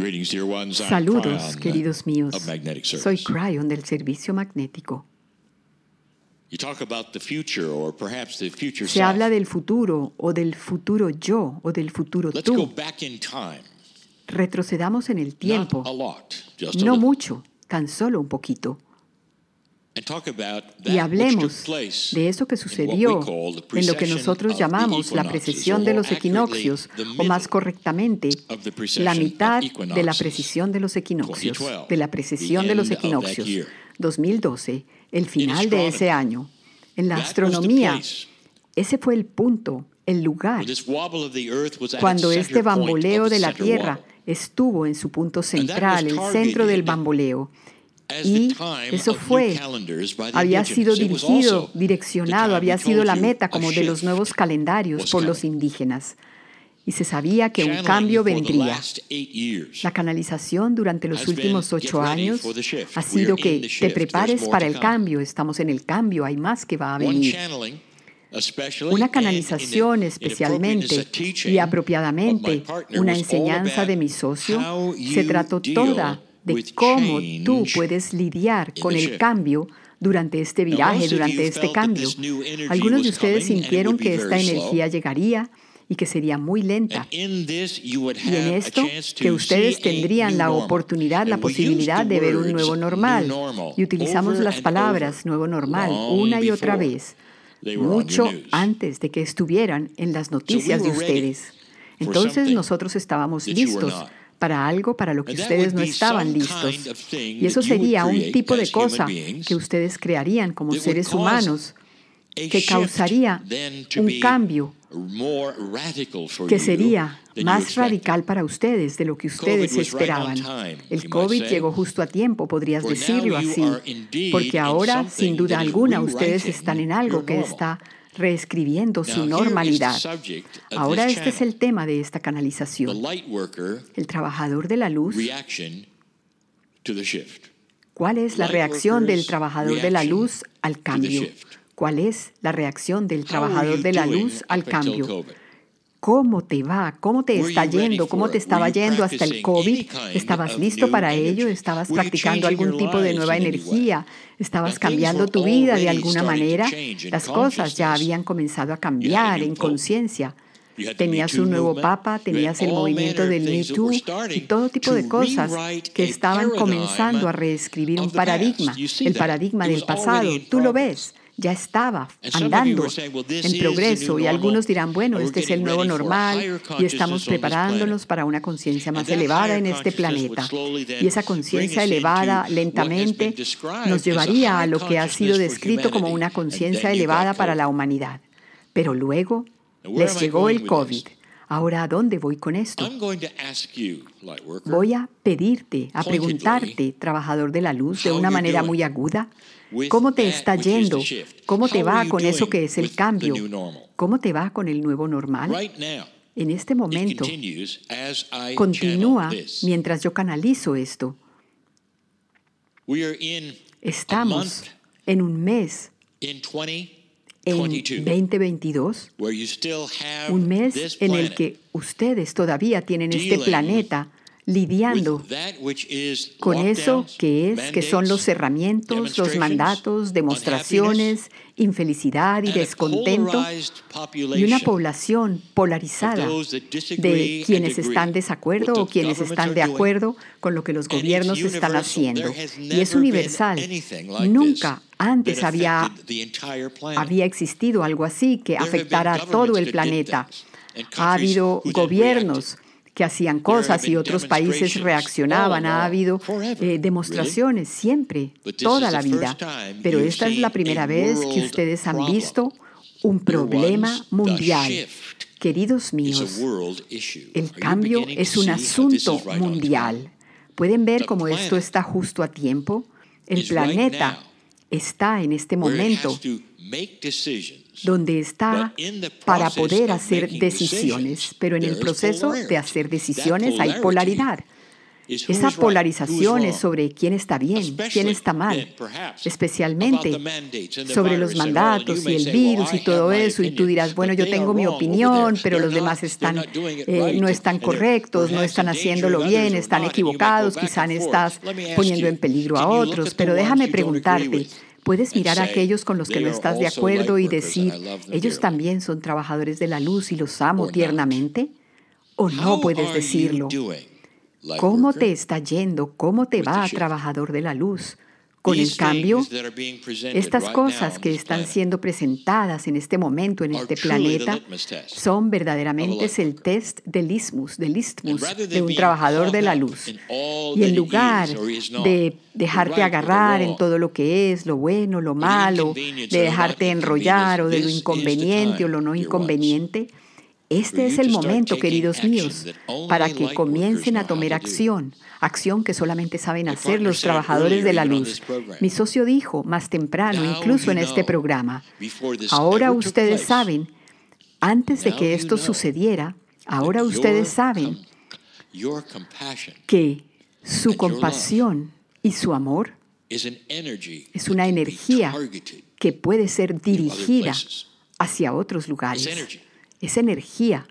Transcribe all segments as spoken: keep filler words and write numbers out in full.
Greetings, dear ones. I'm Saludos, Cryon, queridos míos. of Magnetic Service. Soy Cryon del Servicio Magnético. You talk about the future or perhaps the future Se self. habla del futuro o del futuro yo o del futuro Let's go tú. back in time. Retrocedamos en el tiempo. Not a lot, just a No little. mucho, tan solo un poquito. And talk about that Y which hablemos took place de eso que in what sucedió we call the en lo que precession nosotros of the llamamos la equinoxes, precesión de or los more equinoccios, accurately, the o más middle correctamente, of the precession la mitad of equinoxes. de la precesión de los equinoccios, twenty twelve, de la precesión the de los end of that equinoccios, year. dos mil doce, el final de ese año. En la That was the astronomía, place ese fue el punto, el lugar, where this wobble of the earth was at cuando its este center point bamboleo of the de la center Tierra wobble. estuvo en su punto central, el was centro del targeted bamboleo. As Y the time eso of new fue, calendars by the había sido indigenous. It was dirigido, also the direccionado, time había we sido told la you meta a como de los shift nuevos calendarios was por los coming. indígenas. Y se sabía que un Channeling cambio for the vendría. last eight years La canalización durante los has been, últimos "Get ocho ready años for the shift. ha We sido are que in the te shift. prepares There's more para to el come." cambio, estamos en el cambio, hay más que va a One venir. channeling, especially, Una and canalización in the- in appropriateness especialmente of teaching y of my apropiadamente, partner una was all enseñanza de mi about socio, how se you trató deal toda de with cómo tú change puedes lidiar in con the el shift. cambio durante este Now, viraje, most of you durante este felt that cambio. this new energy Algunos de was ustedes coming and it sintieron would be que esta very slow. energía llegaría y que sería muy lenta. And in this, you would Y en have a esto, chance que to ustedes see a tendrían new la normal. oportunidad, la And we used posibilidad the de ver un words nuevo new normal. normal Y utilizamos over las and palabras over, nuevo normal long una y otra before vez, they were on your mucho news. antes de que estuvieran en las noticias So we de were ready ustedes. for Entonces something nosotros estábamos that you were listos not. para algo para lo que And that ustedes would no be estaban some listos. kind of thing Y eso that you would sería un create tipo de as human cosa beings que ustedes crearían como that would seres cause humanos, a que shift causaría then to un be cambio more radical for que you sería than you más expected. radical para ustedes de lo que ustedes COVID was right on esperaban. time, El you might COVID say. llegó justo a tiempo, podrías For now decirlo you así, are indeed porque in ahora, something sin duda that is alguna, ustedes rewriting están en algo your que normal. está reescribiendo su Now, here is the normalidad. subject of Ahora this este es channel. el tema de esta The canalización. light worker El trabajador de la luz. reaction to the shift. ¿Cuál es la Light reacción del workers' trabajador de la reaction luz al to the cambio? shift. ¿Cuál es la reacción del How are trabajador you de la doing luz al up until cambio? COVID? ¿Cómo te va? ¿Cómo te Were está you ready yendo? for ¿Cómo te it? estaba Were you yendo hasta el practicing COVID? any kind ¿Estabas of listo new para ello? energy? ¿Estabas Were you practicando changing algún your tipo de lives nueva in any way? energía? ¿Estabas Now, cambiando things tu were vida de already alguna starting to manera? change in Las cosas ya consciousness. habían comenzado a You had a cambiar new en pope. conciencia. You had the Tenías Me Too un nuevo movement. papa, You had tenías el all movimiento manner of del Me things that Too were y starting todo tipo to de cosas rewrite que a estaban paradigm comenzando a reescribir of un the past. paradigma, You see el that. paradigma It del was already pasado. in Tú lo progress. ves, ya estaba And some of you andando were saying, well, this en is the progreso new y normal, algunos dirán, bueno, and we're este es el getting nuevo ready for a normal higher y estamos consciousness on this preparándonos planet. para una conciencia And más that elevada higher en este consciousness would planeta. slowly then Y esa bring conciencia us into elevada what has been lentamente described nos as a llevaría a high lo que ha sido consciousness for descrito como humanity. una And conciencia then you elevada got para la COVID. humanidad. Pero luego Now, where les am I llegó going el with COVID. this? Ahora, ¿a dónde voy con esto? I'm going to ask you, light worker, Voy a pedirte, a pointedly, preguntarte, trabajador de la luz, de how una you're manera doing muy aguda, with ¿cómo te that está which is the yendo? shift. ¿Cómo te How are va you con eso doing que es el with the cambio? new normal? ¿Cómo te va con el nuevo normal? Right now, En este it momento, continues as I continúa channel this. mientras yo canalizo esto. We are in a Estamos month en un mes, in twenty en twenty-two, veinte veintidós, where you still have un mes this en el planet que ustedes todavía tienen este dealing planeta lidiando with that which is con eso lockdowns, que es, que son los mandates, cerramientos, los demonstrations, mandatos, demostraciones, infelicidad y and a descontento, polarized y una population población polarizada of those that disagree de and quienes agree están de desacuerdo with o the quienes governments están are de doing. acuerdo con lo que los And it's gobiernos están universal. haciendo. There has Y es never universal. been anything like Nunca this antes that había, affected the entire planet. había existido algo así que There have been afectara a todo governments el that did planeta. things, and Ha countries habido who then gobiernos que hacían cosas been y otros países demonstrations reaccionaban. all Ha along, habido forever, eh, demostraciones siempre, But this toda is la the vida. first time Pero you've esta es la seen primera a vez que world ustedes han problem. visto un Dear problema ones, the mundial. shift Queridos is míos, a world issue. el Are you cambio beginning es to un see how this asunto is right on mundial. time? ¿Pueden ver The cómo esto planet está justo a tiempo? El is right planeta now está en este where it momento has to make decisions. donde está But in the para process poder of hacer making decisiones, decisions, pero en el there is proceso de polarity. hacer That decisiones hay polarity polaridad. Esa polarización es sobre quién está bien, quién está mal, especialmente sobre los mandatos y el virus y todo eso. Y tú dirás, bueno, yo tengo mi opinión, pero los demás están, eh, no están correctos, no están haciéndolo bien, están equivocados, quizás estás poniendo en peligro a otros. Pero déjame preguntarte, ¿puedes mirar a aquellos con los que no estás de acuerdo y decir, ellos también son trabajadores de la luz y los amo tiernamente? ¿O no puedes decirlo? ¿Cómo te está yendo? ¿Cómo te va, trabajador de la luz? Con el cambio, estas cosas que están siendo presentadas en este momento en este planeta son verdaderamente el test del isthmus, del isthmus de un trabajador de la luz. Y en lugar de dejarte agarrar en todo lo que es, lo bueno, lo malo, de dejarte enrollar o de lo inconveniente o lo no inconveniente, este es el momento, queridos míos, para que comiencen a tomar acción, acción que solamente saben hacer los trabajadores de la luz. Mi socio dijo más temprano, incluso en este programa, ahora ustedes saben, antes de que esto sucediera, ahora ustedes saben que su compasión y su amor es una energía que puede ser dirigida hacia otros lugares. Es energía.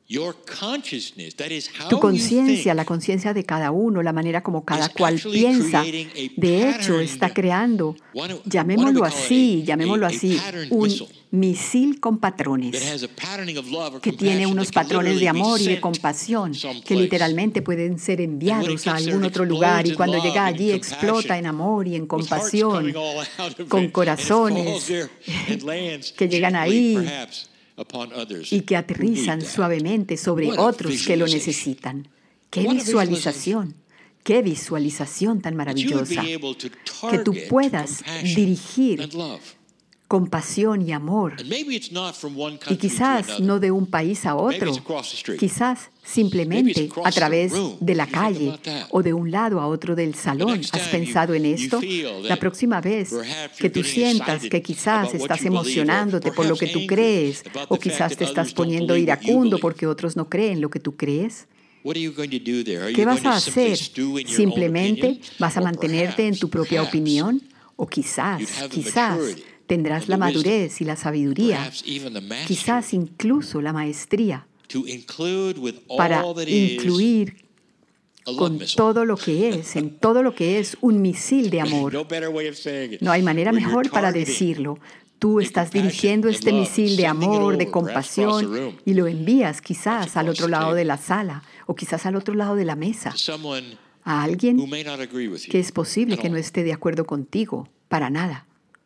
Tu conciencia, la conciencia de cada uno, la manera como cada cual piensa, de hecho está creando, llamémoslo así, llamémoslo así, un misil con patrones, que tiene unos patrones de amor y de compasión, que literalmente pueden ser enviados a algún otro lugar, y cuando llega allí explota en amor y en compasión, con corazones que llegan ahí y que aterrizan suavemente sobre otros que lo necesitan. ¡Qué visualización! ¡Qué visualización tan maravillosa! Que tú puedas dirigir compasión y amor. Y quizás no de un país a otro, quizás simplemente a través de la calle o de un lado a otro del salón. ¿Has pensado en esto? La próxima vez que tú sientas que quizás estás emocionándote por lo que tú crees, o quizás te estás poniendo iracundo porque otros no creen lo que tú crees, ¿qué vas a hacer? ¿Simplemente vas a mantenerte en tu propia opinión? O quizás, quizás tendrás la madurez y la sabiduría, quizás incluso la maestría, para incluir con todo lo que es, en todo lo que es un misil de amor. No hay manera mejor para decirlo. Tú estás dirigiendo este misil de amor, de compasión, y lo envías quizás al otro lado de la sala o quizás al otro lado de la mesa, a alguien que es posible que no esté de acuerdo contigo, para nada.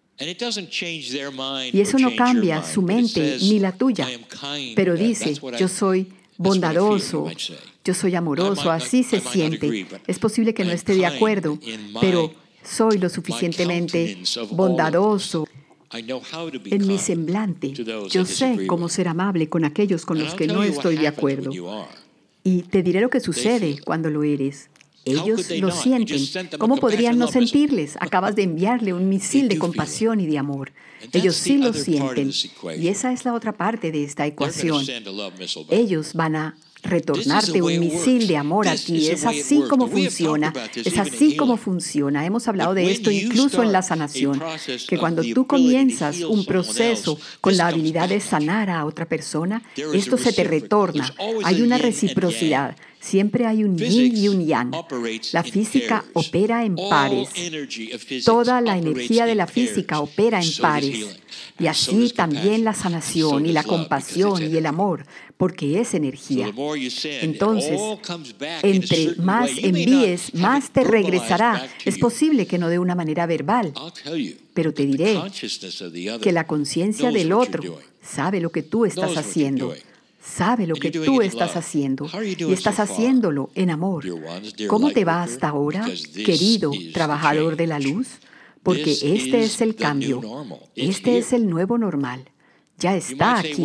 Y eso no cambia su mente ni la tuya, pero dice, yo soy bondadoso, yo soy amoroso, así se siente. Es posible que no esté de acuerdo, pero soy lo suficientemente bondadoso en mi semblante. Yo sé cómo ser amable con aquellos con los que no estoy de acuerdo. Y te diré lo que sucede cuando lo eres. Ellos lo sienten. ¿Cómo podrían no sentirles? Acabas de enviarle un misil de compasión y de amor. Ellos sí lo sienten. Y esa es la otra parte de esta ecuación. Ellos van a retornarte un misil de amor a ti. Es así como funciona. Es así como funciona. Hemos hablado de esto incluso en la sanación, que cuando tú comienzas un proceso con la habilidad de sanar a otra persona, esto se te retorna. Hay una reciprocidad. Siempre hay un yin y un yang. La física opera en pares. Toda la energía de la física opera en pares. Y así también la sanación y la compasión y el amor, porque es energía. Entonces, entre más envíes, más te regresará. Es posible que no de una manera verbal, pero te diré que la conciencia del otro sabe lo que tú estás haciendo. Sabe lo que tú estás haciendo y estás haciéndolo en amor. ¿Cómo te va hasta ahora, querido trabajador de la luz? Porque este es el cambio. Este es el nuevo normal. Ya está aquí.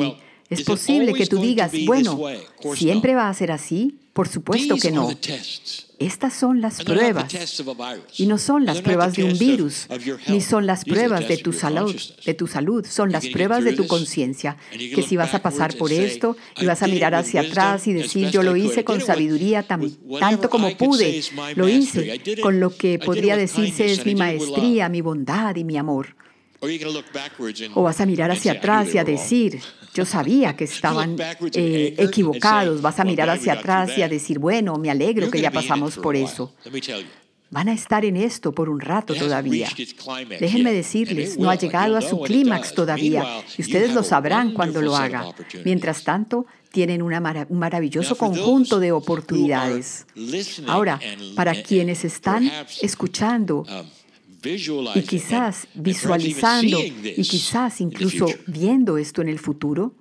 Es posible que tú digas, bueno, ¿siempre va a ser así? Por supuesto que no. Estas son las pruebas. Y no son las pruebas de un virus, ni son las pruebas de tu salud, de tu salud. Son las pruebas de tu conciencia. Que si vas a pasar por esto y vas a mirar hacia atrás y decir, yo lo hice con sabiduría tan, tanto como pude. Lo hice con lo que podría decirse es mi maestría, mi bondad y mi amor. O vas a mirar hacia atrás y a decir, yo sabía que estaban eh, equivocados. Vas a mirar hacia atrás y a decir, bueno, me alegro que ya pasamos por eso. Van a estar en esto por un rato todavía. Déjenme decirles, no ha llegado a su clímax todavía y ustedes lo sabrán cuando lo haga. Mientras tanto, tienen una marav- un maravilloso conjunto de oportunidades. Ahora, para quienes están escuchando y quizás visualizando y quizás incluso viendo esto en el futuro,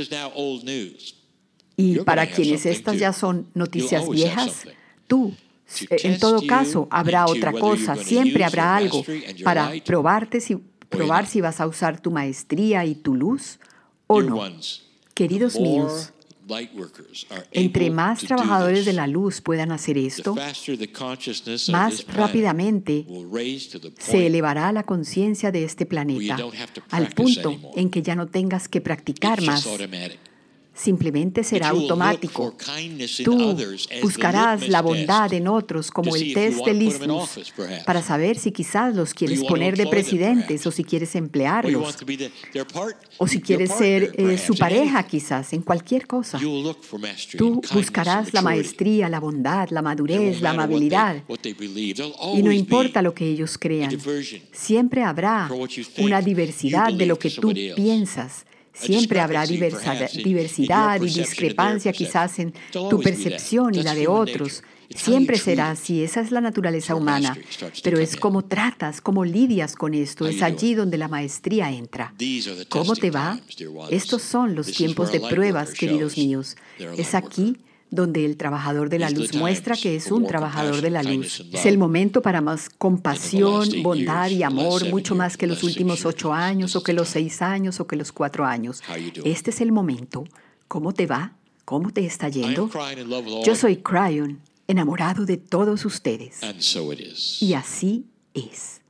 y para quienes estas ya son noticias viejas, tú, en todo caso, habrá otra cosa, siempre habrá algo para probarte si, probar si vas a usar tu maestría y tu luz o no. Queridos míos, entre más trabajadores de la luz puedan hacer esto, más rápidamente se elevará la conciencia de este planeta al punto en que ya no tengas que practicar más. Simplemente será automático. Tú buscarás la bondad en otros como el test de litmus para saber si quizás los quieres poner de presidentes o si quieres emplearlos o si quieres ser eh, su pareja quizás, en cualquier cosa. Tú buscarás la maestría, la bondad, la madurez, la amabilidad y no importa lo que ellos crean. Siempre habrá una diversidad de lo que tú piensas. Siempre habrá diversidad, diversidad y discrepancia quizás en tu percepción y la de otros. Siempre será así, esa es la naturaleza humana. Pero es cómo tratas, cómo lidias con esto, es allí donde la maestría entra. ¿Cómo te va? Estos son los tiempos de pruebas, queridos míos. Es aquí donde el trabajador de la luz muestra que es un trabajador de la luz. Es el momento para más compasión, bondad y amor, mucho más que los últimos ocho años, o que los seis años, o que los cuatro años. Este es el momento. ¿Cómo te va? ¿Cómo te está yendo? Yo soy Cryon, enamorado de todos ustedes. Y así es.